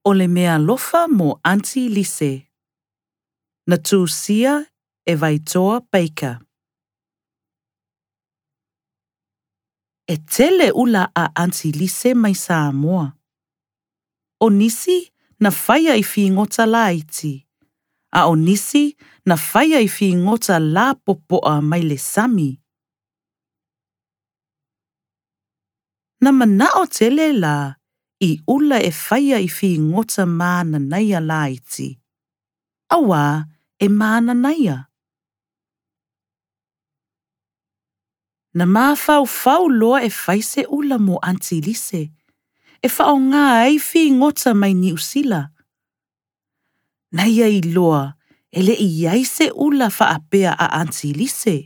O le mea lofa mo Aunty Lise. Na tūsia e Vaitoa Baker. E tele ula a Aunty Lise mai Samoa. O nisi na whaia I whingota la iti. A o nisi na whaia I whingota la popoa mai le Sami. Na manao tele la I ula e whaia I whingota mana naia la iti. Awa e mana naia. Na mawhau loa e whaise ula mo Aunty Lise. E whao ngā ei whingota mai New Zealand. Naia I loa, ele I aise ula whaapea a Aunty Lise.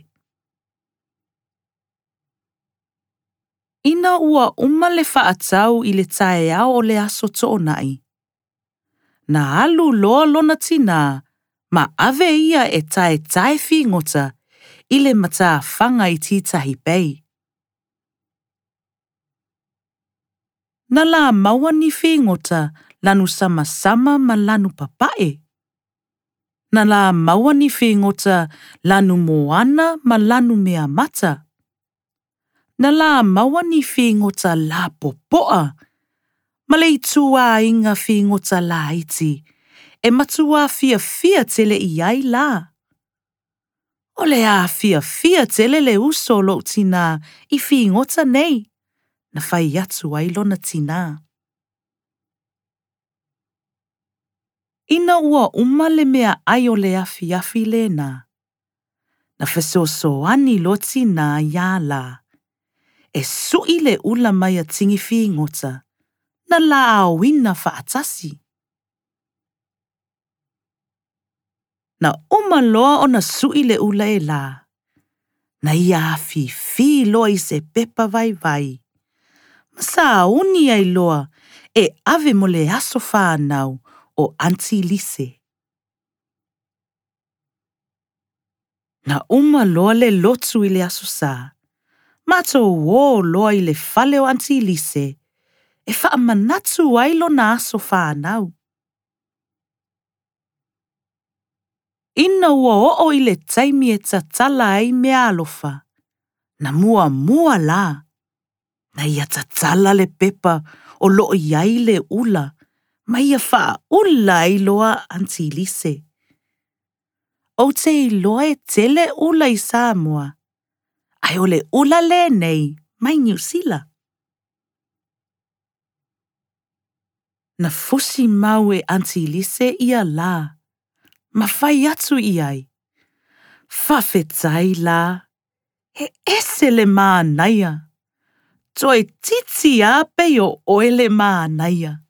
Ina ua umale whaatau I le tae au o le aso toonai. Na alu loa lona tina, ma ave ia e tae whingota I le mata whanga I titahi bei. Na la maua ni whingota lanu sama ma lanu papae. Na la maua ni whingota lanu moana ma lanu mea mata. Na la maua ni whingota la popoa. Ma le itua inga whingota la iti. E matua fia tele I ai la. O le a fia tele le uso lo tina I whingota nei. Na whai atu ai lona tina. Ina ua le mea ai o le afi le na. Na whesosoani lo tina ia la. E sui le ula mai a tingi whingota. Na la awina whaatasi. Na loa o na sui le ula e la. Na ia afi loa I se pepa vai. Masa uni ai loa e ave mo le aso whanau o Aunty Lise. Na loa le lotu I le aso sa. Mato wo loa I le fale o Aunty Lise. E whaamanatu ai lo na aso whanau. Ina ua I le taimi e tatala ai mea alofa. Na mua la. Na ia tatala le pepa o loo iai le ula. Ma ia wha ula ai loa Aunty Lise. O te loa e tele ula I Samoa. Ai o le ula le nei mai New Zealand. Na fusi mau e Aunty Lise ia la. Ma whai atu I ai. Whawhetai la. He ese le maa naia. Toi titi a pe o oele maa naia.